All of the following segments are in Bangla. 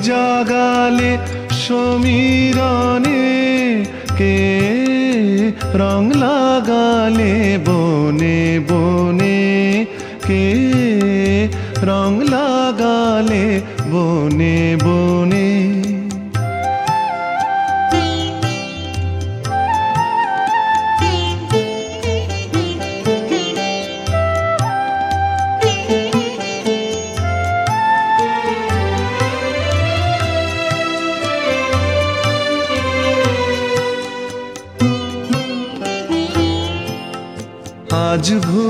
জাগালে সমীরণে, কে রং লাগালে বনে বনে, কে রং লাগালে বনে বনে। আজ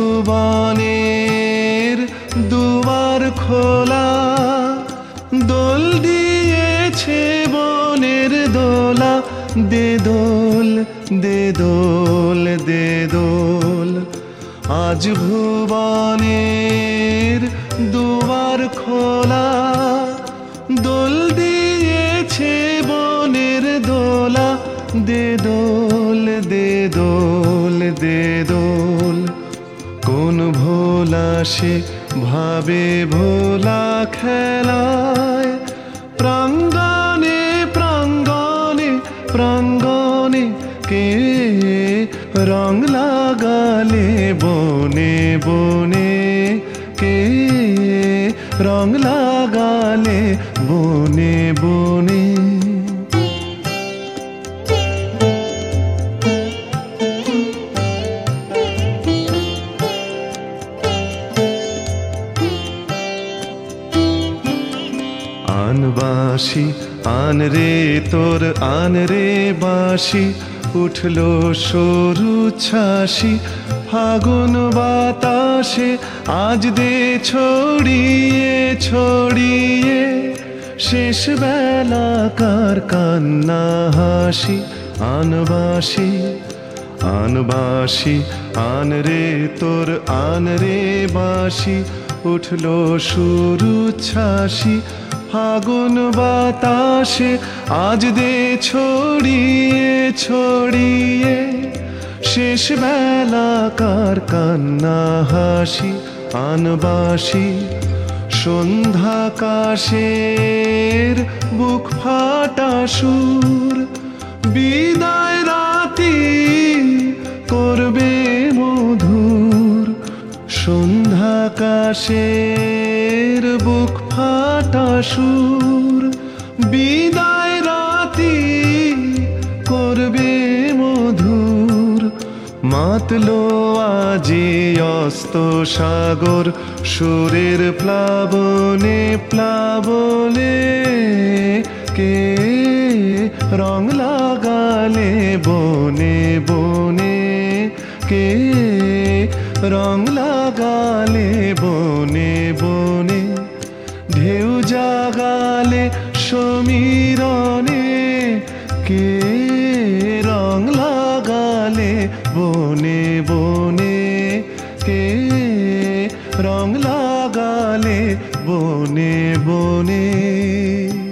ভুবনের দুয়ার খোলা, দোল দিয়েছে বনের দোলা, দে দোল দে দোল দে দোল। আজ ভুবনের দুয়ার খোলা, দোল দিয়েছে বনের দোলা, দে দোল দে দোল দে দোল। কোন ভোলা সে ভাবে ভোলা খেলায়, প্রাঙ্গণে প্রাঙ্গণে প্রাঙ্গণে, কে রং লাগালে বনে বনে, কে রং লাগালে বনে বনে। আন বাঁশি আন রে তোর আন রে বাঁশি, উঠলো সরু ছাসি ফাগুন বাতাসে, আজ দে ছড়িয়ে ছড়িয়ে শেষ বেলাকার কান্না হাসি। আন বাঁশি আন বাঁশি আন রে তোর আন রে বাঁশি, উঠলো সরু ছাসি ফাগুন বাতাসে, আজ দে ছড়িয়ে ছড়িয়ে শেষ বেলাকার কান্না হাসি। আন বাঁশি সন্ধ্যাকাশের বুক ফাটা সুর, বিদায় রাতি করবে মধুর। সন্ধ্যাকাশের বুক ফাটা সুর, বিদায় রাতি করবে মধুর। মাতলো আজি অস্ত সাগর সুরের প্লাবনে প্লাবনে, কে রং লাগালে বনে বনে, কে রং লাগালে বনে বনে। ঢেউ জাগালে সমীরণে, কে রং লাগালে বনে বনে, কে রং লাগালে বনে বনে।